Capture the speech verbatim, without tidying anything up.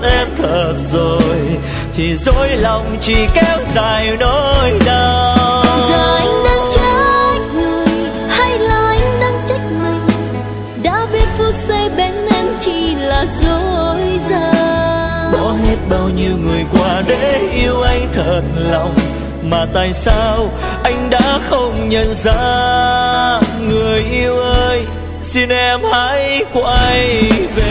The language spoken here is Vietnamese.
em thật rồi thì dối lòng chỉ kéo dài nỗi đau. Giờ anh đang trách người hay là anh đang trách mình, đã biết phút giây bên em chỉ là dối gian. Bỏ hết bao nhiêu người qua để yêu anh thật lòng, mà tại sao anh đã không nhận ra? Người yêu ơi, xin em hãy quay về.